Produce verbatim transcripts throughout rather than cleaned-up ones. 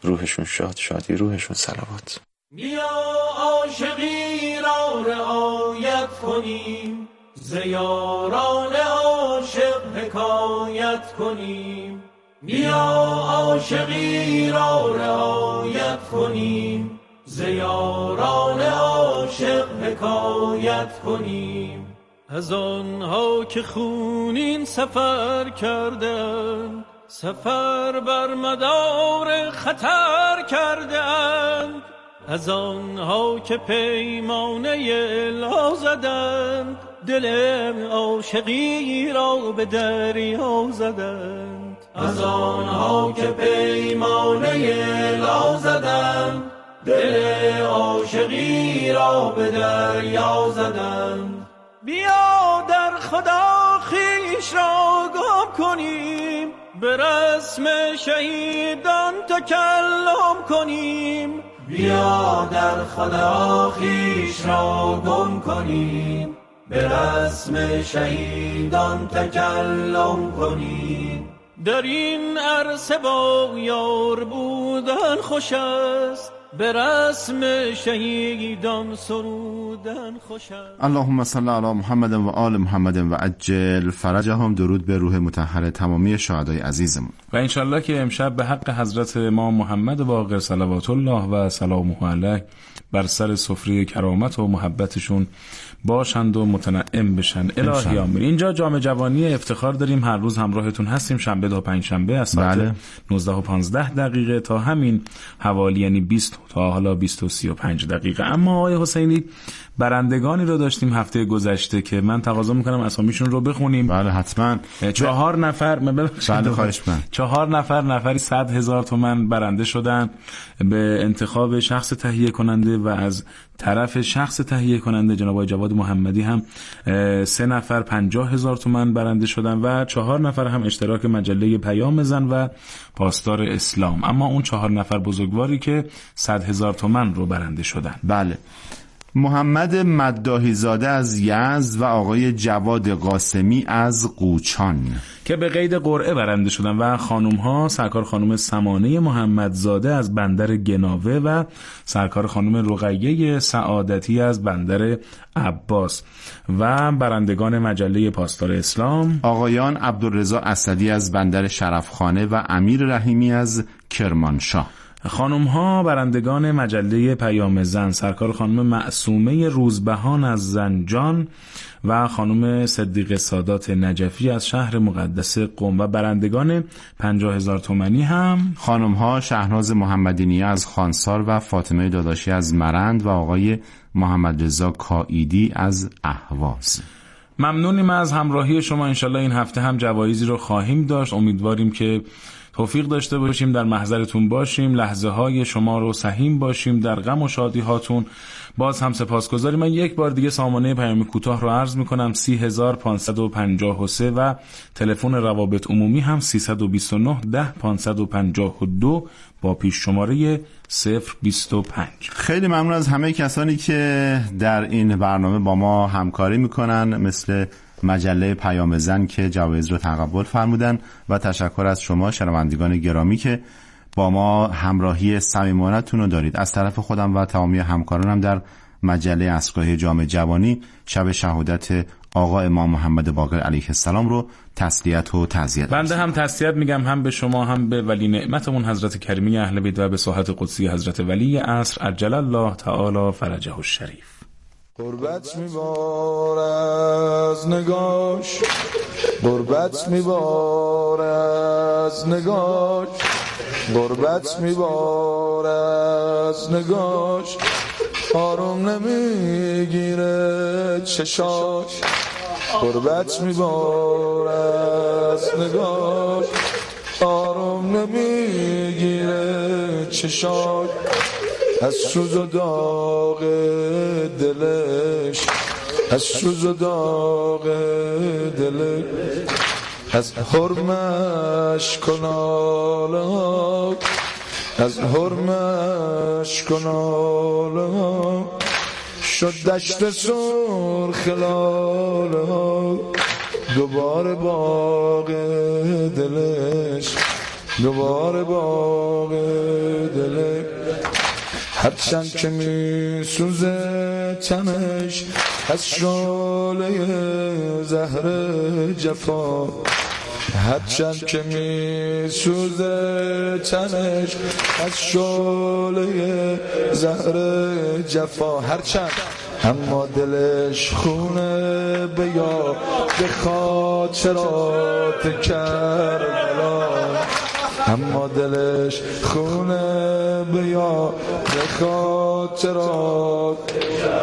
روحشون شاد، شادی روحشون صلوات. بیا عاشقی را رعایت کنیم، ز یاران عاشق حکایت کنیم. بیا عاشقی را رعایت کنیم، ز یاران عاشق حکایت کنیم. از آنها که خونین سفر کردند، سفر بر مدار خطر کردند. از آنها که پیمانه لا زدند، دل عاشقی را به دریا زدند. از آنها که پیمانه لا زدند، دل عاشقی را به دریا زدند. بیا در خدا خویش را گم کنیم، به رسم شهیدان تکلم کنیم. بیا در خدا خویش را گم کنیم، به رسم شهیدان تکلم کنیم. در این عرصه با یار بودن خوش است، به رسم شهیدان سرودن خوش است. اللهم صل علی محمد و آل محمد و عجل فرجهم. درود به روح مطهر تمامی شهدای عزیزمون و انشالله که امشب به حق حضرت امام محمد باقر صلوات الله و سلامه علیه بر سر سفره کرامت و محبتشون باشند و متنعم بشن. الهی آمین. اینجا جام جوانی افتخار داریم، هر روز همراهتون هستیم، شنبه تا پنج شنبه از ساعت بله. نوزده و پانزده دقیقه تا همین حوالی، یعنی بیست تا حالا بیست و سی و پنج دقیقه. اما آقای حسینی برندگانی رو داشتیم هفته گذشته که من تقاضا میکنم اسامیشون رو بخونیم. بله حتما. چهار نفر بله خواهش من چهار نفر نفری صد هزار تومان برنده شدن به انتخاب شخص تهیه کننده و از طرف شخص تهیه کننده جناب آقای جواد محمدی هم سه نفر پنجاه هزار تومان برنده شدن و چهار نفر هم اشتراک مجله پیام زن و پاسدار اسلام. اما اون چهار نفر بزرگواری که صد هزار تومان رو برنده شدن، بله، محمد مداحی زاده از یزد و آقای جواد قاسمی از قوچان که به قید قرعه برنده شدن و خانوم ها سرکار خانوم سمانه محمدزاده از بندر گناوه و سرکار خانوم رقیه سعادتی از بندر عباس و برندگان مجله پاسدار اسلام آقایان عبدالرضا اسدی از بندر شرفخانه و امیر رحیمی از کرمانشاه. خانم ها برندگان مجله پیام زن سرکار خانم معصومه روزبهان از زنجان و خانم صدیقه سادات نجفی از شهر مقدس قم و برندگان پنجاه هزار تومانی هم خانم ها شهناز محمدینی از خانسار و فاطمه داداشی از مرند و آقای محمد رضا کائیدی از اهواز. ممنونیم از همراهی شما. انشالله این هفته هم جوایزی رو خواهیم داشت. امیدواریم که توفیق داشته باشیم، در محضرتون باشیم، لحظه های شما رو سهیم باشیم، در غم و شادی هاتون. باز هم سپاسگزاریم. من یک بار دیگه سامانه پیام کوتاه رو عرض میکنم: سی هزار پانصد و پنجاه و سه و تلفن روابط عمومی هم سیصد و بیست و نه ده پانصد و پنجاه و دو با پیش شماره صفر بیست و پنج. خیلی ممنون از همه کسانی که در این برنامه با ما همکاری میکنن، مثل مجله پیام زن که جوایز رو تقبل فرمودن و تشکر از شما شنوندگان گرامی که با ما همراهی صمیمانه‌تون رو دارید. از طرف خودم و تمامی همکارانم در مجله عصرگاهی جام جوانی شب شهادت آقا امام محمد باقر علیه السلام رو تسلیت و تعزیت. بنده هم تسلیت میگم، هم به شما هم به ولی نعمتمون حضرت کریمی اهل بیت و به ساحت قدسی حضرت ولی عصر عجل الله تعالی فرجه الشریف. غربت میبار از نگاش، غربت میبار از نگاش، غربت میبار از نگاش، آروم نمیگیره چشاش. غربت میبار از نگاش، آروم نمیگیره چشاش. از سوز و داغ دلش، از سوز و داغ دلش، از حرمش کنالا، از حرمش کنالا، شد دشت سرخ لالا. دوباره باغ دلش، دوباره باغ دلش. هرچند که می سوزه تنش از شعله زهر جفا، هرچند که می سوزه تنش از شعله زهر جفا، هرچند اما دلش خونه به یاد خاطرات کربلا، اما دلش خونه به یاد خاطرات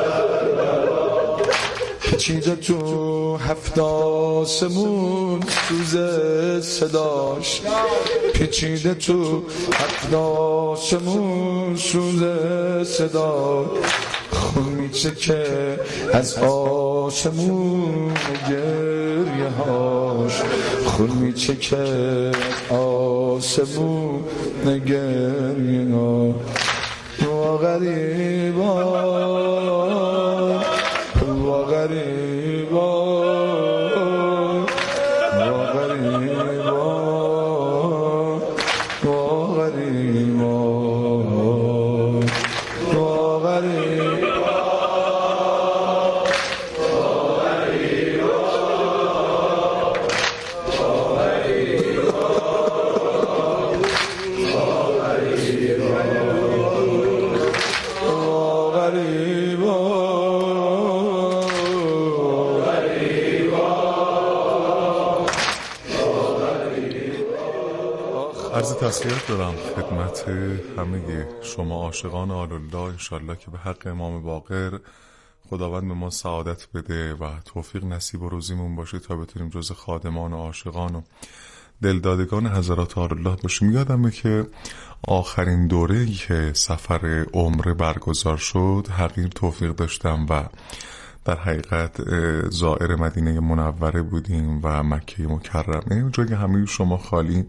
پیچیده تو هفت آسمون سوزه صداش، پیچیده تو هفت آسمون سوزه صداش، خون میچکه از آسمون گریه هاش، خون میچکه از آسمون گریه هاش. و غریبا و غریبا و غریبا و غریبا و غریبا. عرض تسلیت دارم خدمت همه شما عاشقان آل‌الله، انشالله که به حق امام باقر خداوند به ما سعادت بده و توفیق نصیب و روزیمون باشه تا بتونیم جز خادمان و عاشقان و دلدادگان حضرات آل‌الله باشیم. یادمه که آخرین دوره‌ای که سفر عمره برگزار شد حقیر توفیق داشتم و در حقیقت زائر مدینه منوره بودیم و مکه مکرمه، اونجا که همه شما خالی.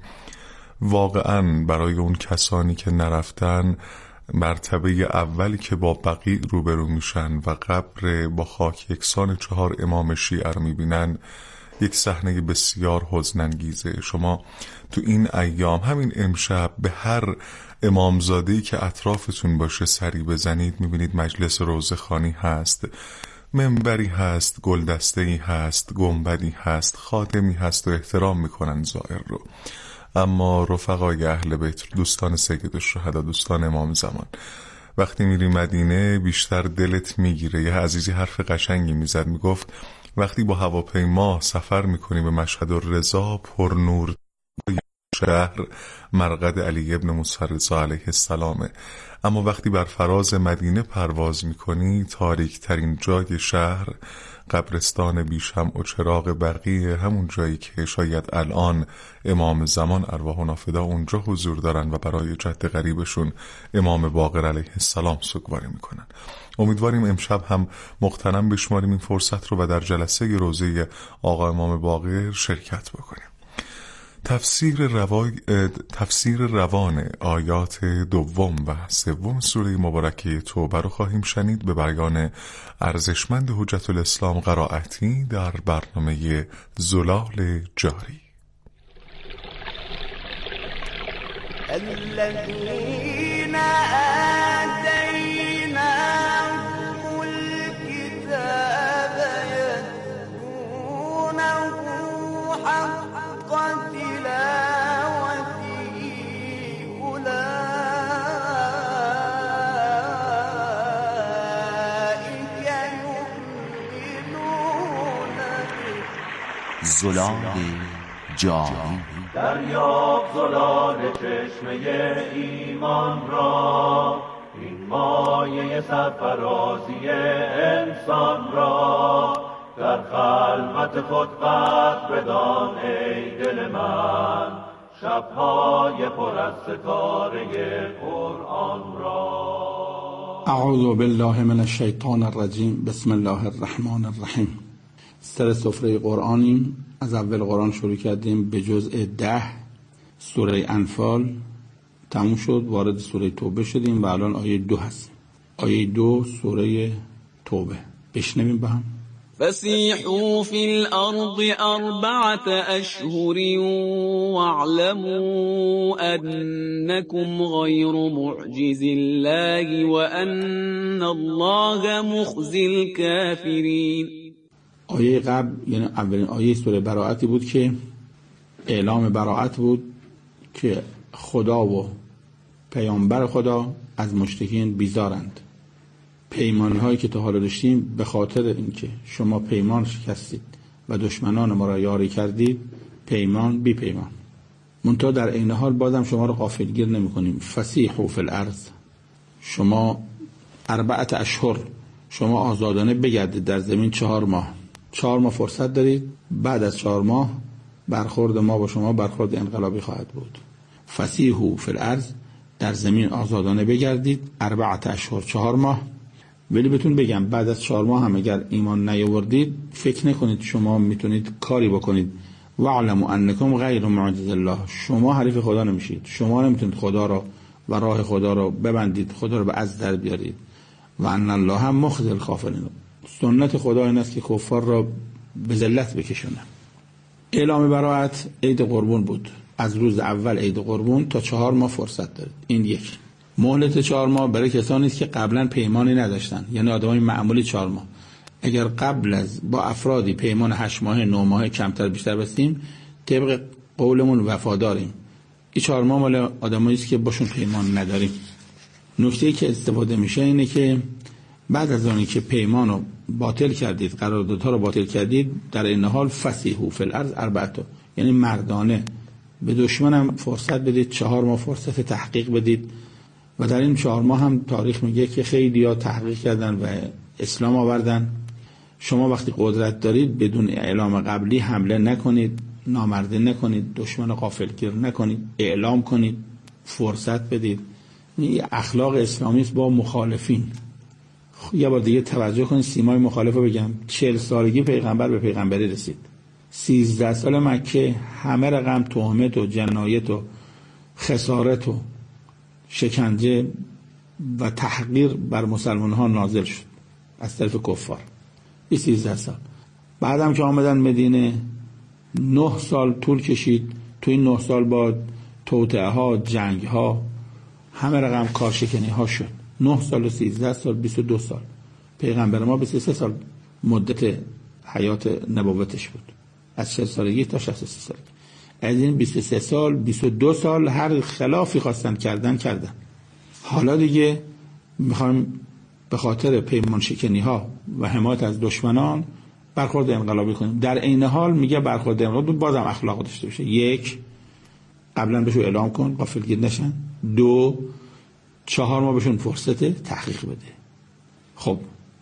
واقعا برای اون کسانی که نرفتن، مرتبه اولی که با بقیع روبرو میشن و قبر با خاک یکسان چهار امام شیعه رو میبینن، یک صحنه بسیار حزن‌انگیزه. شما تو این ایام، همین امشب، به هر امامزاده‌ای که اطرافتون باشه سری بزنید، میبینید مجلس روضه‌خوانی هست، منبری هست، گلدسته‌ای هست، گنبدی هست، خادمی هست و احترام میکنن زائر رو. اما رفقای اهل بیت، دوستان سید الشهدا، دوستان امام زمان، وقتی میری مدینه بیشتر دلت میگیره. یه عزیزی حرف قشنگی میزد، میگفت وقتی با هواپیما سفر میکنی به مشهد الرضا، پر نور شهر مرقد علی ابن موسی رضا علیه السلامه، اما وقتی بر فراز مدینه پرواز میکنی، تاریک ترین جای شهر قبرستان بیشم و چراغ بقیه، همون جایی که شاید الان امام زمان ارواح نافدا اونجا حضور دارن و برای جد غریبشون امام باقر علیه السلام سوگواری میکنن. امیدواریم امشب هم مغتنم بشماریم این فرصت رو و در جلسه روزه آقا امام باقر شرکت بکنیم. تفسیر, روای... تفسیر روان آیات دوم و سوم سوره مبارکه توبه رو خواهیم شنید به بیان ارزشمند حجت الاسلام قرائتی در برنامه زلال جاری. الذين آتيناهم الكتاب يتلونه حق تلاوته أولئك يؤمنون به. زلال جاری. دریاب زلال چشمه ایمان را، این مایه سرفرازی انسان را، در خلوت خود قدر بدان ای دل من، شبهای پر از ستاره قرآن را. اعوذ بالله من الشیطان الرجیم. بسم الله الرحمن الرحیم. سر سفره قرآنیم. از اول قرآن شروع کردیم به جزء ده سوره انفال تموم شد، وارد سوره توبه شدیم و الان آیه دو هستیم. آیه دو سوره توبه. بشنویم با هم. فسیحوا فی الارض اربعة اشهر واعلموا انکم غیر معجز الله وان الله مخزی الکافرین. آیه قبل یعنی اولین آیه سوره براءتی بود که اعلام براءت بود که خدا و پیامبر خدا از مشرکین بیزارند. پیمان‌هایی که تا حالا داشتیم به خاطر اینکه شما پیمان شکستید و دشمنان ما را یاری کردید، پیمان بی پیمان. منتها در این حال بازم شما را غافلگیر نمی‌کنیم. فسیحوا فی الارض، شما اربعة اشهر، شما آزادانه بگردید در زمین چهار ماه. چهار ماه فرصت دارید. بعد از چهار ماه برخورد ما با شما برخورد انقلابی خواهد بود. فسیحوا فی الارض، در زمین آزادانه بگردید اربعة اشهر، چهار ماه. ولی بهتون بگم بعد از چهار ماه هم اگر ایمان نیاوردید فکر نکنید شما میتونید کاری بکنید. واعلموا انکم غیر معجز الله، شما حریف خدا نمیشید. شما نمیتونید خدا را و راه خدا را ببندید، خدا را به از در بیارید. و ان الله هم مخزی الکافرین، سنت خدا این است که کفار را به ذلت بکشونه. اعلام براءت عید قربان بود. از روز اول عید قربان تا چهار ماه فرصت دارید. این یک مهلت چهار ماه برای کسانی است که قبلا پیمانی نداشتن، یعنی آدمای معمولی. چهار ماه اگر قبل از با افرادی پیمان هشت ماه نه ماه کمتر بیشتر بستیم طبق قولمون وفاداریم. این چهار ماه مال آدمایی است که باشون پیمان نداریم. نکته‌ای که استفاده میشه اینه که بعد از اونی که پیمانو باطل کردید، قراردادها رو باطل کردید، در این حال فسیحوا فی الارض اربعة، یعنی مردانه به دشمنم فرصت بدید، چهار ماه فرصت تحقیق بدید. و در این چهار ماه هم تاریخ میگه که خیلی ها تحقیق کردن و اسلام آوردن. شما وقتی قدرت دارید بدون اعلام قبلی حمله نکنید، نامردی نکنید، دشمن غافلگیر نکنید، اعلام کنید، فرصت بدید. این اخلاق اسلامی است با مخالفین. یه بار دیگه توجه کنید، سیمای مخالف رو بگم. چهل سالگی پیغمبر به پیغمبری رسید. سیزده سال مکه همه رقم تهمت و جنایت و خسارت و شکنجه و تحقیر بر مسلمان ها نازل شد از طرف کفار. سیزده سال بعدم که آمدن مدینه نه سال طول کشید. تو این نه سال با توطئه ها، جنگ ها، همه رقم کارشکنی ها شد. نه سال و سیزده سال، بیست و دو سال. پیغمبر ما بیست و سه سال مدت حیات نبوتش بود، از چهل سالگی تا شصت و سه سالگی. از این بیست و سه سال، بیست و دو سال هر خلافی خواستن کردن کردن. حالا دیگه میخوایم به خاطر پیمان شکنی ها و حمایت از دشمنان برخورد انقلابی کنیم. در عین حال میگه برخورد انقلابی بازم اخلاق داشته باشه. یک، قبلا بهشون اعلام کن غافلگیر نشن. دو، چهار ماه بهشون فرصت تحقیق بده. خب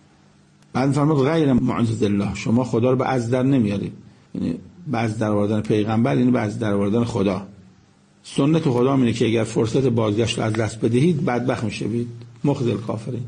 بعد فرمود غیر معجز الله، شما خدا رو به از در نمیارید. یعنی به از در آوردن پیغمبر یعنی به از در آوردن خدا. سنت خدا اینه که اگر فرصت بازگشت رو از دست بدهید بدبخت میشید، مخزی الکافرین.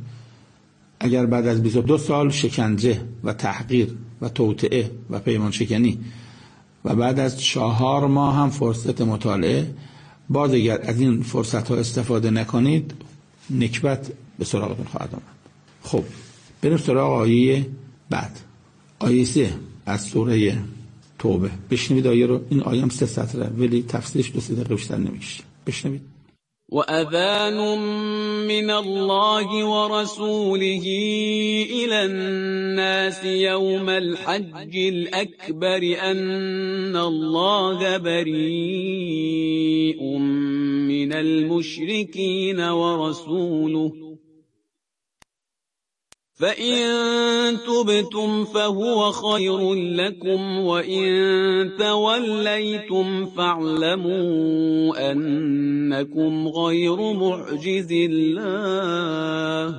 اگر بعد از بیست و دو سال شکنجه و تحقیر و توطئه و پیمان شکنی و بعد از چهار ماه هم فرصت مطالعه، باز اگر از این فرصت ها استفاده نکنید نکبت به سراغتون خواهد آمد. خب بریم سراغ آیه بعد. آیه سه از سوره توبه. بشنوید آیه رو. این آیه هم سه سطره ولی تفسیرش دو سه دقیقه بیشتر نمیشه. بشنوید. وأذان من الله ورسوله إلى الناس يوم الحج الأكبر أن الله بريء من المشركين ورسوله فإن تبتم فهو خير لكم وإن توليتم فاعلموا أنكم غير معجز الله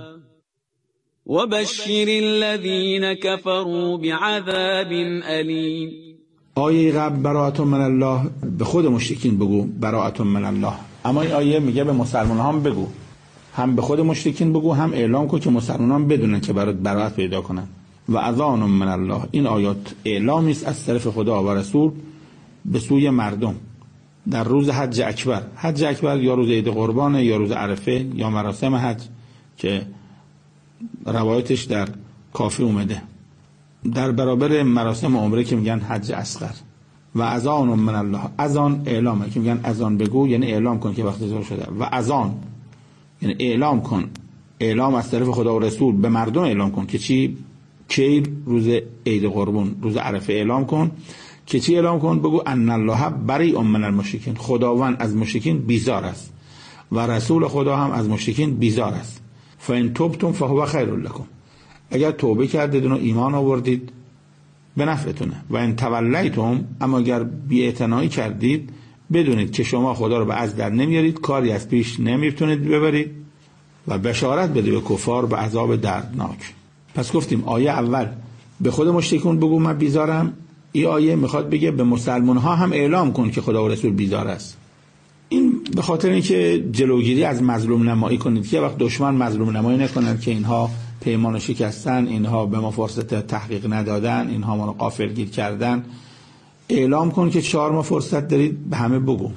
وبشر الذين كفروا بعذاب أليم. آیه قبل براءت من الله به خود مشرکین بگو براءت من الله، اما این آیه میگه به مسلمانان هم بگو، هم به خود مشرکین بگو هم اعلام کن که مسلمانان بدونن که برات براءت پیدا کنن. و اذان من الله، این آیات اعلامی است از طرف خدا و رسول به سوی مردم در روز حج اکبر. حج اکبر یا روز عید قربان یا روز عرفه یا مراسم حج که روایتش در کافی اومده. در برابر مراسم عمره که میگن حج اصغر و اذان من الله، اذان اعلامه که میگن اذان بگو، یعنی اعلام کن که وقت ظهر شده، و اذان یعنی اعلام کن، اعلام از طرف خدا و رسول به مردم اعلام کن که چی؟ کی؟ روز عید قربان، روز عرفه اعلام کن که چی اعلام کن؟ بگو ان الله بریء من المشرکین، خداوند از مشرکین بیزار است و رسول خدا هم از مشرکین بیزار است. فان تبتم فهو خیر لکم، اگر توبه کردید و ایمان آوردید به نفعتونه. و ان تولیتم، اما اگر بی‌اعتنایی کردید بدونید که شما خدا رو به از در نمیارید، کاری از پیش نمیتونید ببرید و بشارت بده به کفار به عذاب دردناک. پس گفتیم آیه اول به خود مشرکون بگو من بیزارم، این آیه میخواد بگه به مسلمان ها هم اعلام کن که خدا و رسول بیزار است. این به خاطر اینکه جلوگیری از مظلوم نمایی کنید که وقت دشمن مظلوم نمایی نکنند که اینها پیمان شکستن، اینها به ما فرصت تحقیق ندادن، اینها ما رو غافلگیر کردن. اعلام کن که چهار ماه فرصت دارید، به همه بگو.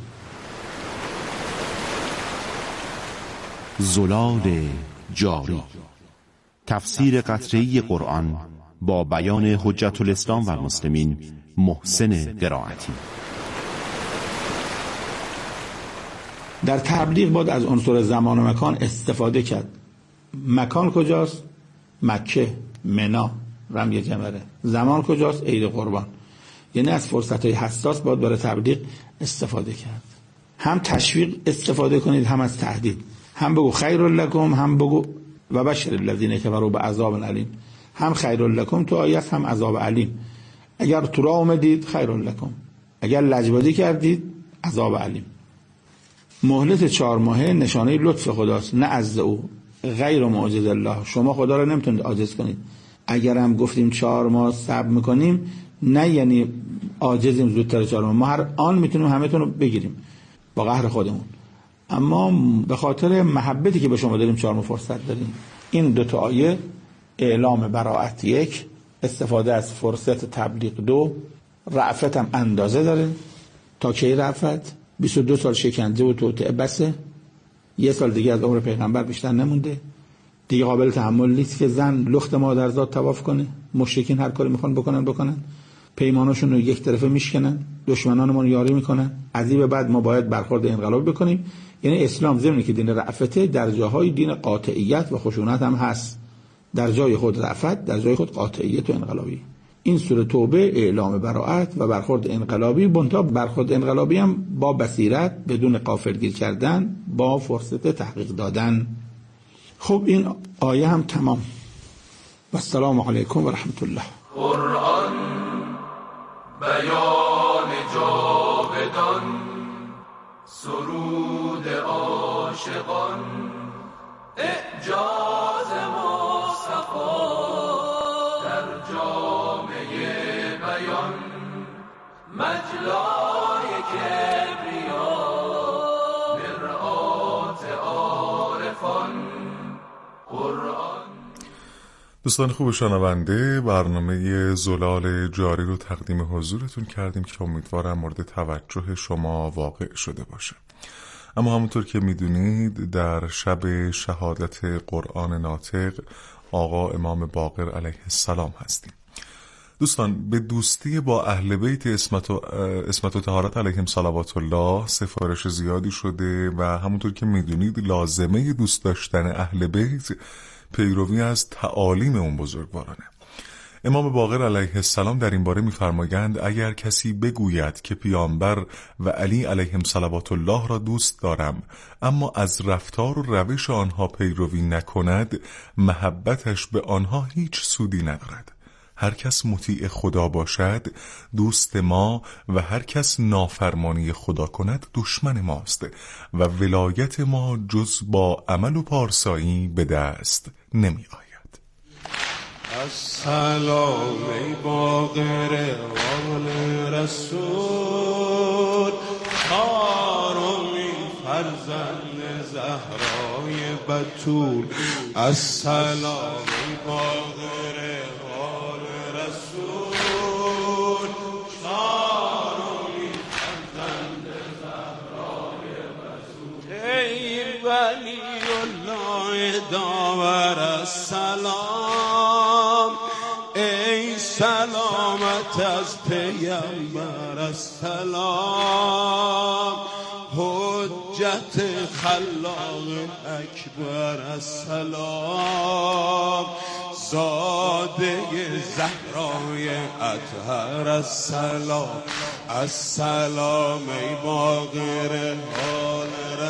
زلال جاری، تفسیر قطعی قرآن با بیان حجت الاسلام و المسلمین محسن قرائتی. در تبلیغ باید از عنصر زمان و مکان استفاده کرد. مکان کجاست؟ مکه، منا، رمی جمره. زمان کجاست؟ عید قربان. یعنی از فرصت‌های حساس باید برای تبلیغ استفاده کرد. هم تشویق استفاده کنید، هم از تهدید. هم بگو خیر لکم، هم بگو و بشر الذین کفروا بعذاب علیم. هم خیر لکم تو آیه، هم عذاب علیم. اگر تو راه اومدید خیر لکم، اگر لجبازی کردید عذاب علیم. مهلت چهار ماهه نشانه لطف خداست، نه عز او، غیر معجز الله. شما خدا رو نمیتونید عاجز کنید. اگر هم گفتیم چهار ماه صبر میکنیم، نه یعنی عاجزیم زودتر چهار ماه، ما هر آن میتونیم همه تون رو بگیریم با قهر خودمون، اما به خاطر محبتی که به شما داریم چهار ماه فرصت داریم. این دو تا آیه، اعلام براءت یک، استفاده از فرصت تبلیغ دو، رأفت هم اندازه داره. تا کی رأفت؟ بیست و دو سال شکنجه و توطئه بسه، یه سال دیگه از عمر پیغمبر بیشتر نمونده دیگه. قابل تحمل نیست که زن لخت مادرزاد طواف کنه. مشرکین هر کاری میخوان بکنن بکنن، پیماناشون رو یک طرفه میشکنن، دشمنانمون یاری میکنن. از این به بعد ما باید برخورد انقلابی بکنیم. یعنی اسلام ضمن که دین رأفته، در جاهای دین قاطعیت و خشونت هم هست. در جای خود رأفت، در جای خود قاطعیت و انقلابی. این سوره توبه اعلام براءت و برخورد انقلابی، بنتا برخورد انقلابی هم با بصیرت، بدون غافلگیر کردن، با فرصت تحقیق دادن. خب این آیه هم تمام. و السلام علیکم و رحمت الله. قرآن بیان جاودان، سرود عاشقان، اعجاز مصطفی در جامعه بیان، مجلای کبریا، مرآت عارفان. قرآن. دوستان خوب شنونده، برنامه زلال جاری رو تقدیم حضورتون کردیم که امیدوارم مورد توجه شما واقع شده باشه. اما همونطور که میدونید در شب شهادت قرآن ناطق آقا امام باقر علیه السلام هستیم. دوستان به دوستی با اهل بیت اسمت و, اسمت و طهارت علیهم صلوات الله سفارش زیادی شده و همونطور که میدونید لازمه دوست داشتن اهل بیت پیروی از تعالیم اون بزرگوارانه. امام باقر علیه السلام در این باره می‌فرمایند اگر کسی بگوید که پیامبر و علی علیهم صلوات الله را دوست دارم اما از رفتار و روش آنها پیروی نکند، محبتش به آنها هیچ سودی ندارد. هر کس مطیع خدا باشد دوست ما و هر کس نافرمانی خدا کند دشمن ماست و ولایت ما جز با عمل و پارسایی به دست نمی آید. السلام ای باقر آل رسول، چهارمین فرزند زهرای بتول. السلام ای باقر آل رسول، چهارمین فرزند زهرای بتول. ای ولی الله داور السلام، ای سلامت از پیامبر السلام، حجت خلاق اکبر السلام، زاده زهرای اطهر السلام، السلام ای باقر حال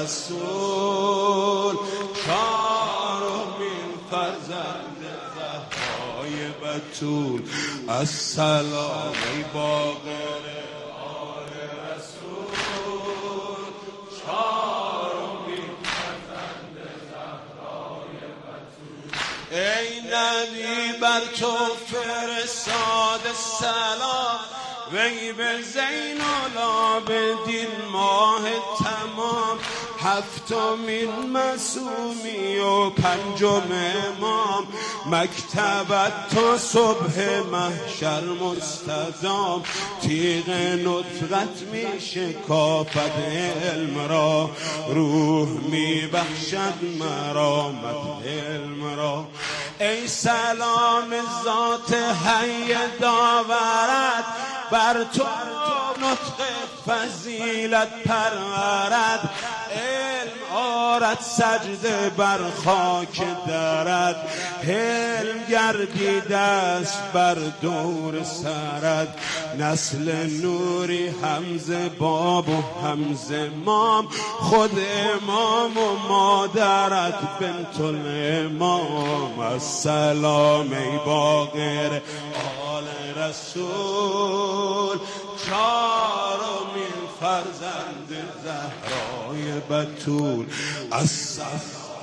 رسول، چهارمین فرزند زهرای بتول، السلام ای باقر حال رسول، چهارمین فرزند زهرای بتول. ای نبی بر تو فرستاد سلام، وی به زین العابدین ماه تمام، هفتمین معصومی و پنجم امام، مکتبت تا صبح محشر مستدام، تیغ نطقت می شکافد علم را، روح می بخشد مرامت علم را. ای سلام ذات حی داورت، بر تو نطق فضیلت پرورد، علم آرد سجده بر خاک درد، علم گردیده است بر دور سرد، نسل نوری همزه باب و همزه مام، خود امام و مادرت بنت الامام، السلام ای باقر آل رسول، چهارمین فرزند زهرای بتول، السلام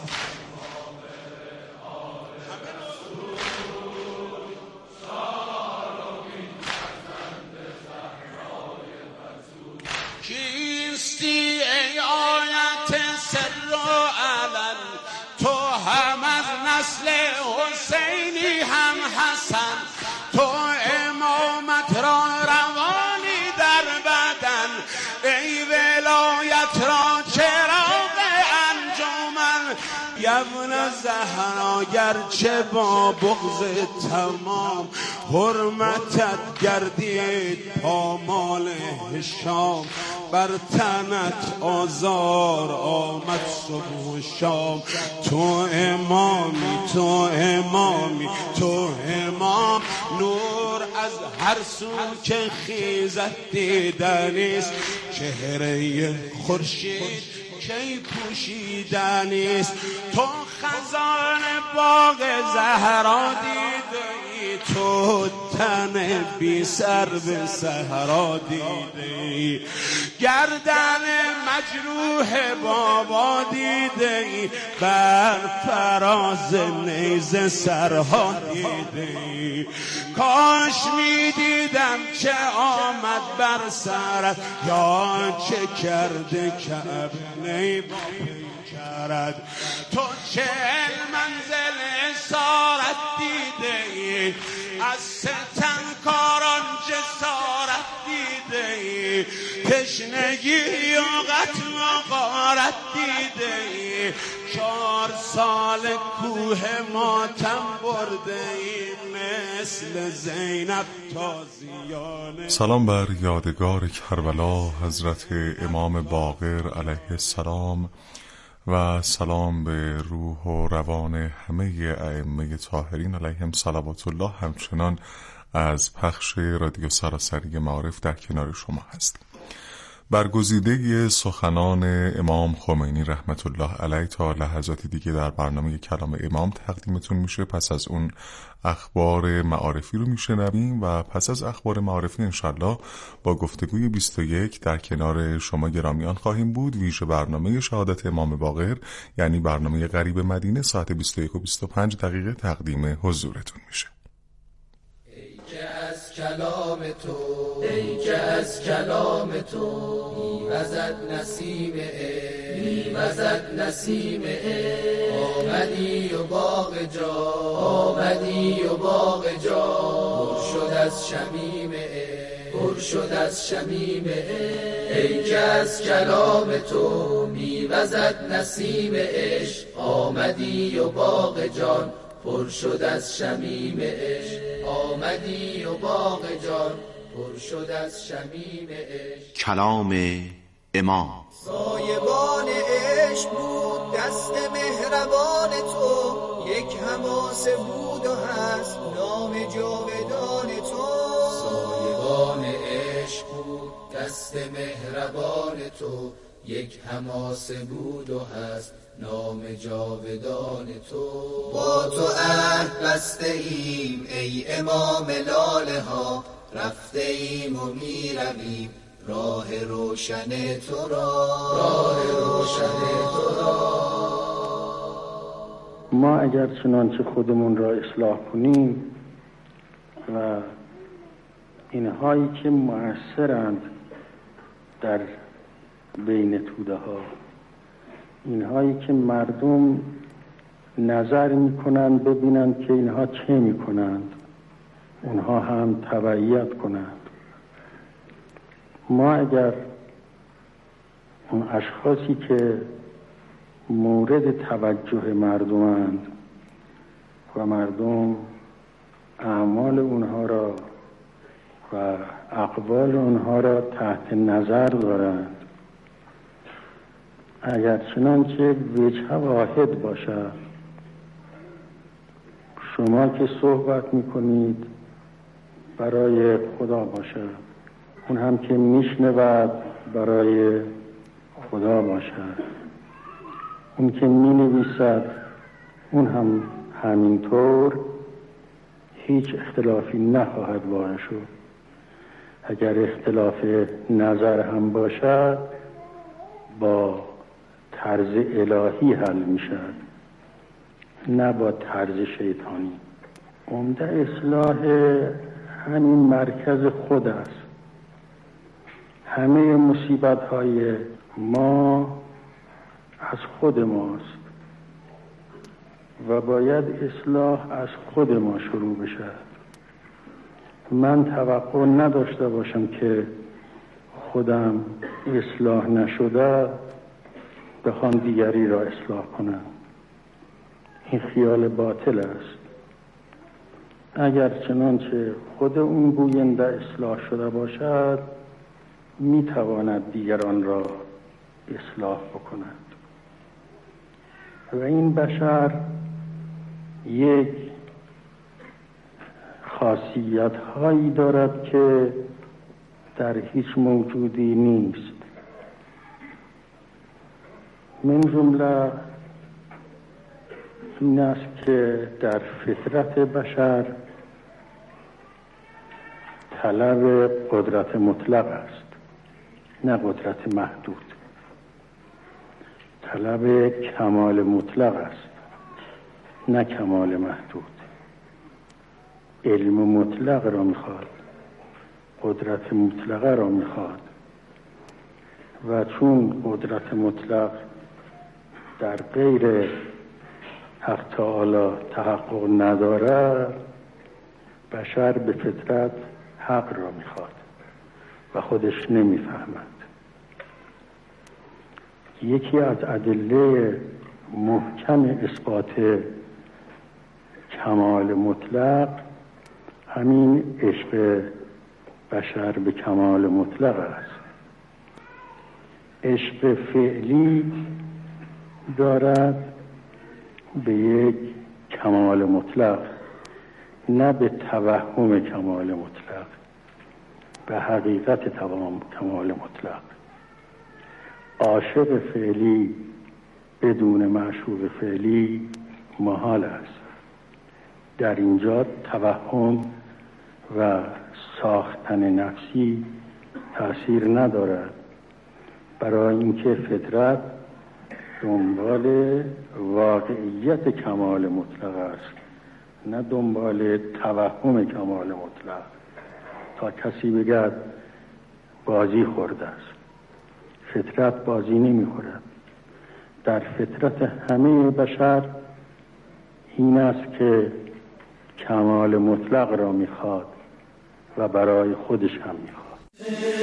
کیستی ای آیت سر و علن، تو هم از نسل حسینی هم حسن، تو امامت را روانی در بدن، ای ولایت را چراغ انجمن، یبن زهرا گرچه با بغض تمام، حرمتت گردید پامال هشام، بر تنت آزار آمد صبح و شام، تو امامی تو امامی تو امام، نور از هر سو که خیزت دیدنیست، چهره خورشید کی پوشیدنیست، تو خزان باغ زهرا دیده ای، تو تن بی سر به صحرا دیده ای، گردن مجروح بابا دیده ای، بر فراز نیزه سرها دیده ای، کاش می دیدم چه آمد بر سرت، یا چه کرده کعب نی با پیکرت، تو چه منزل اسارت دیده ای، از ستمکاران جسارت دیده ای، تشنگی و قتل و غارت دیده ای، چهار سال کوه ماتم برده ای، مثل زینب تازیانه. سلام بر یادگار کربلا حضرت امام باقر علیه السلام، و سلام به روح و روان همه ائمه طاهرین علیهم صلوات الله، همچنان از پخش رادیو سراسری معارف در کنار شما هست. برگزیده سخنان امام خمینی رحمت الله علیه تا لحظاتی دیگه در برنامه کلام امام تقدیمتون میشه. پس از اون اخبار معارفی رو میشنویم و پس از اخبار معارفی انشالله با گفتگوی بیست و یک در کنار شما گرامیان خواهیم بود. ویژه برنامه شهادت امام باقر یعنی برنامه غریب مدینه ساعت بیست و یک و بیست و پنج دقیقه تقدیم حضورتون میشه. از کلام تو ای که از کلام تو میوزد نسیم عشق میوزد نسیم عشق آمدی و باغ جا آمدی و باغ جا پر شد از شمیم عشق پر شد از شمیم عشق ای که از کلام تو میوزد نسیم عشق آمدی و باغ جان پر شد از شمیم عشق. آمدی و باغ جان پر شد از شمیم عشق. کلام امام. سایبان عشق بود دست مهربان تو، یک حماسه بود و هست نام جاودان تو. سایبان عشق بود دست مهربان تو، یک حماسه بود و هست نام جاودان تو. با تو عهد بسته ایم ای امام لاله ها، رفته ایم و می رویم راه روشن تو را، راه روشن تو را. ما اگر چنانچه خودمون را اصلاح کنیم و اینهایی که مؤثرند در بین توده ها، اینهایی که مردم نظر میکنند ببینند که اینها چه میکنند، اونها هم تبعیت کنند. ما اگر اون اشخاصی که مورد توجه مردمند و مردم اعمال اونها را و اقوال اونها را تحت نظر دارند، اگر چنانچه وجه واحد باشد، شما که صحبت میکنید برای خدا باشد، اون هم که میشنود برای خدا باشد، اون که مینویسد اون هم همینطور، هیچ اختلافی نخواهد واقع شد. اگر اختلاف نظر هم باشد با طرز الهی حل می شد، نه با طرز شیطانی. عمده اصلاح همین مرکز خود است. همه مصیبت های ما از خود ماست و باید اصلاح از خود ما شروع بشد. من توقع نداشته باشم که خودم اصلاح نشده بخوام دیگری را اصلاح کنم. این خیال باطل است. اگر چنانچه خود اون گوینده اصلاح شده باشد، میتواند دیگران را اصلاح بکند. و این بشر یک خاصیت هایی دارد که در هیچ موجودی نیست. من جمله این است که در فطرت بشر طلب قدرت مطلق است، نه قدرت محدود. طلب کمال مطلق است، نه کمال محدود. علم مطلق را میخواد، قدرت مطلقه را میخواد و چون قدرت مطلق در غیر حق تعالی تحقق ندارد، بشر به فطرت حق را میخواد و خودش نمیفهمد. یکی از ادله محکم اثبات کمال مطلق همین عشق بشر به کمال مطلق است. عشق فعلی دارد به یک کمال مطلق، نه به توهم کمال مطلق، به حقیقت تمام کمال مطلق. عاشق فعلی بدون معشوق فعلی محال است. در اینجا توهم و ساختن نفسی تأثیر ندارد، برای اینکه فطرت دنبال واقعیت کمال مطلق است، نه دنبال توهم کمال مطلق. تا کسی بگد بازی خورده است، فطرت بازی نمی خورد. در فطرت همه بشر این است که کمال مطلق را میخواد و برای خودش هم میخواد.